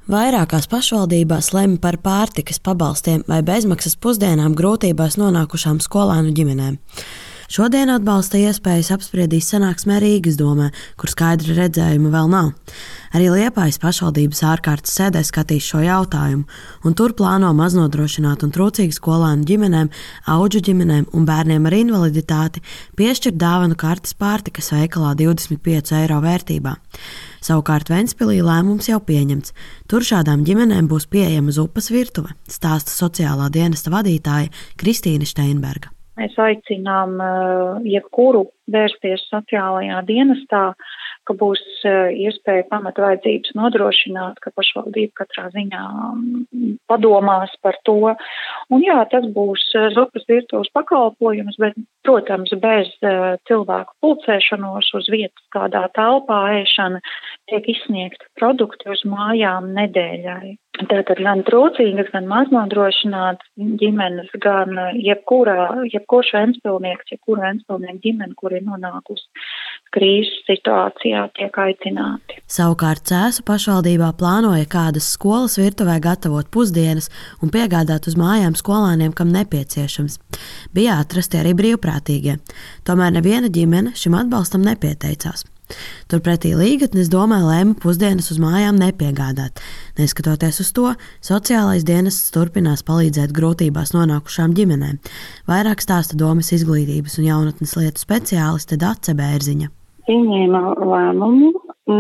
Vairākās pašvaldībās lemj par pārtikas pabalstiem vai bezmaksas pusdienām grūtībās nonākušām skolēnu ģimenēm. Šodien atbalsta iespējas apspriedīs sanāksmē Rīgas domē, kur skaidra redzējuma vēl nav. Arī Liepājas pašvaldības ārkārtas sēdē skatīs šo jautājumu, un tur plāno maznodrošināt un trūcīgu skolēnu ģimenēm, audžu ģimenēm un bērniem ar invaliditāti piešķirt dāvanu kartes pārtikas veikalā 25 eiro vērtībā. Savukārt Ventspilī lēmums jau pieņemts. Tur šādām ģimenēm būs pieejama zupas virtuve, stāsta sociālā dienesta vadītāja Kristīne Steinberga. Mēs aicinām jebkuru vērsties sociālajā dienestā, ka būs iespēja pamatvajadzības nodrošināt, ka pašvaldība katrā ziņā padomās par to. Un jā, tas būs zupas virtuves pakalpojums, bet, protams, bez cilvēku pulcēšanos uz vietas kādā telpā ēšana tiek izsniegta produkti uz mājām nedēļai. Tātad gan trūcīgas, gan maznodrošinātas ģimenes, gan jebkurš ventspilnieks, jebkura ventspilnieka ģimene, kur ir nonākusi krīzes situācijā, tiek aicināti. Savukārt Cēsu pašvaldībā plānoja kādas skolas virtuvē gatavot pusdienas un piegādāt uz mājām skolēniem, kam nepieciešams. Bija atrasti arī brīvprātīgie. Tomēr neviena ģimene šim atbalstam nepieteicās. Turpretī Līgatnes domē lēma pusdienas uz mājām nepiegādāt. Neskatoties uz to, sociālais dienests turpinās palīdzēt grūtībās nonākušām ģimenēm. Vairāk stāsta domes izglītības un jaunatnes lietu speciāliste Dace Bērziņa. Pieņēma lēmumu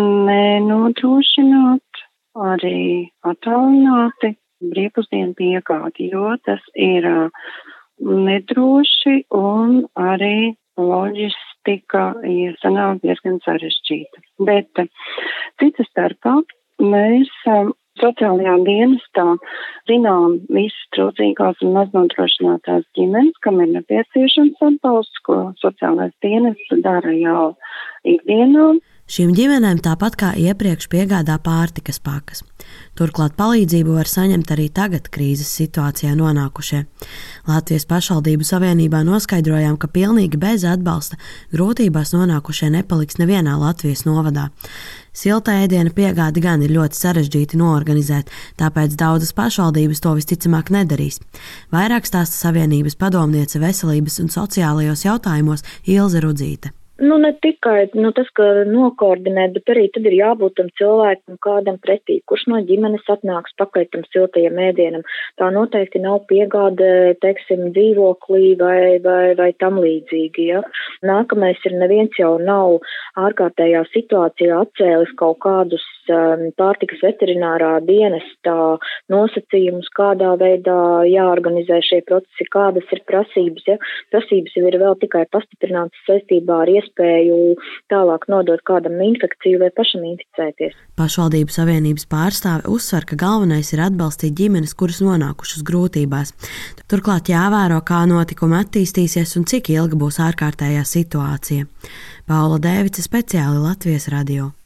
nenodrošināt arī attālināti brīvpusdienu piegādi, jo tas ir nedroši un arī loģistika sanāk diezgan sarežģīta. Bet cita starpā mēs sociālajā dienestā zinām visas trūcīgās un maznodrošinātās ģimenes, kam ir nepieciešams atbalsts, ko sociālais dienests dara jau ikdienā. Šīm ģimenēm tāpat kā iepriekš piegādā pārtikas pakas. Turklāt palīdzību var saņemt arī tagad krīzes situācijā nonākušie. Latvijas pašvaldību savienībā noskaidrojām, ka pilnīgi bez atbalsta grūtībās nonākušie nepaliks nevienā Latvijas novadā. Silta ēdiena piegādi gan ir ļoti sarežģīti noorganizēt, tāpēc daudzas pašvaldības to visticamāk nedarīs. Vairāk stāsta savienības padomniece veselības un sociālajos jautājumos Ilze Rudzīte. Ne tikai tas, ka nokoordinēt, bet arī tad ir jābūt tam cilvēkam kādam pretī, kurš no ģimenes atnāks pakaļ tam siltajam ēdienam. Tā noteikti nav piegāde, dzīvoklī vai tam līdzīgi. Ja? Nākamais ir neviens jau nav ārkārtējā situācijā atcēlis kaut kādus pārtikas veterinārā dienestā nosacījumus, kādā veidā jāorganizē šie procesi, kādas ir prasības. Ja? Prasības jau ir vēl tikai pastiprinātas saistībā ar iespēju tālāk nodot kādam infekciju vai pašam inficēties. Pašvaldību savienības pārstāve uzsver, ka galvenais ir atbalstīt ģimenes, kuras nonākušas grūtībās. Turklāt jāvēro, kā notikumi attīstīsies un cik ilga būs ārkārtējā situācija. Paula Dēvice, speciāli Latvijas radio.